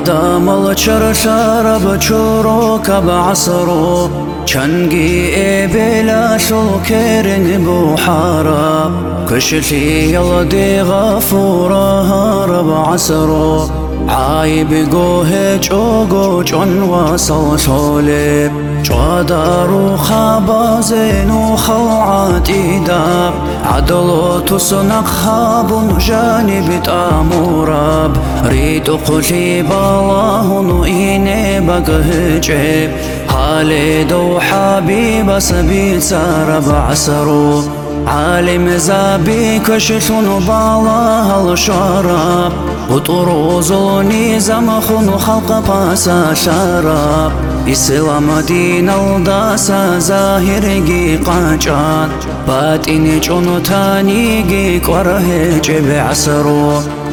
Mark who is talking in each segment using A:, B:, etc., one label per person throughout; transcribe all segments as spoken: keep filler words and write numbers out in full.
A: آدم الچر شرب چروک بعصرو چنگی بلا شکرن بحارا كشفي يلدي غفورها رب عصرو عايب جوه جوجو جون وصل شولي جوادارو خبازينو خوعات إيدا عدلو تسنق خاب جانب تاموراب ريد قلي بالله نويني بقهجب خالد وحبيب سبيل سارب عصرو عالم زابي كشف بالا الشراب وطروزوني زمخن خلق باسا شراب إسلام دين الداسا ظاهر جي قاجان باتين جون تاني جي قره جب عصرو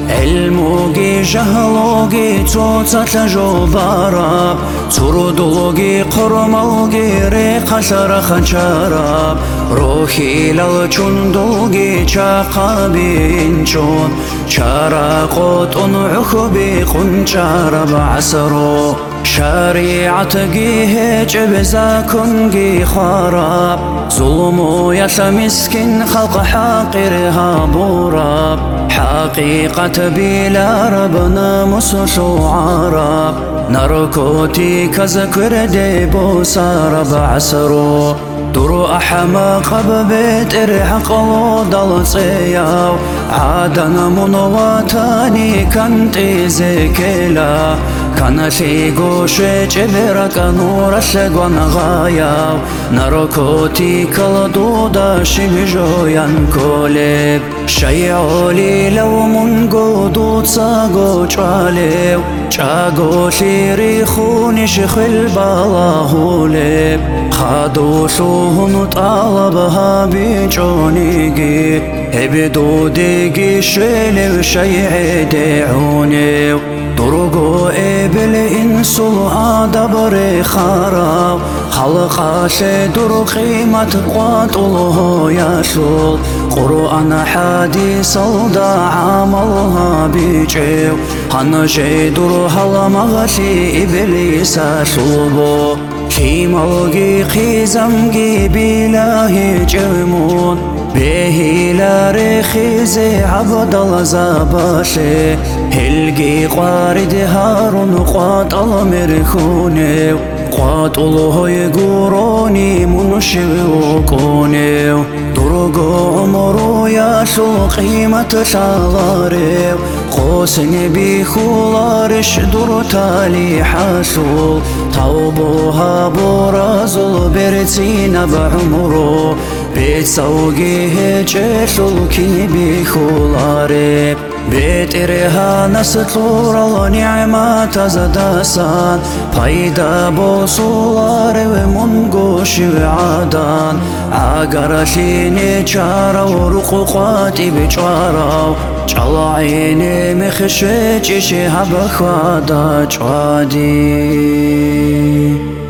A: علموغي جهلوغي توتات لجوباراب تردوغي قرموغي ريق شرخ شراب روحي للجندوغي شاقابي انشون شراقوت عخبي قنشارب عصرو شريعة جيه جبزا كنجي خراب ظلمو يا مسكين خلق حاقرها بوراب حقيقة بلا ربنا مسوشو عرب نركوتي كذكر ديبو سارب عصرو درو أحمق ببيت إرحق وضل صياو عادنا منواتاني كنتي زكلا كان في قوش جبرك نور الشقوان غاياو نركوتي كالدودا شبجو ينكولب شيعولي لو من قدود ساقو جاليو جاقو شيري خوني شخل بالاهولب خادو شوهن طالبها بيجونيجي هبدو ديجي شيلو شيعي ديعونيو درقو إبل إنسو عدبر خراب خلق شدر قيمة قاتله يشول قرآن حديث الدا عملها بيجيو هن شدر هلا مغشي إبليس شلبو خيمالجي خيزمجي بلاهي جرمون به لارخيزي عبد الزباشي هلجي قارد هارون قات المرخوني قات الله يقروني منشوكوني درقو عمرو يا شو قيمة شغاري قوسني بخولارش در تالي حاشو توبوها برازل برتين بعمرو بيت سوقيه جيشو كي بخولاري بيت إرها نسطور نعمة زداسان فايدا بوصولار ومنقوش وعادان عقرشيني جارا ورقوقاتي بجارا جلعيني مخشيش شهب خوادا جوادي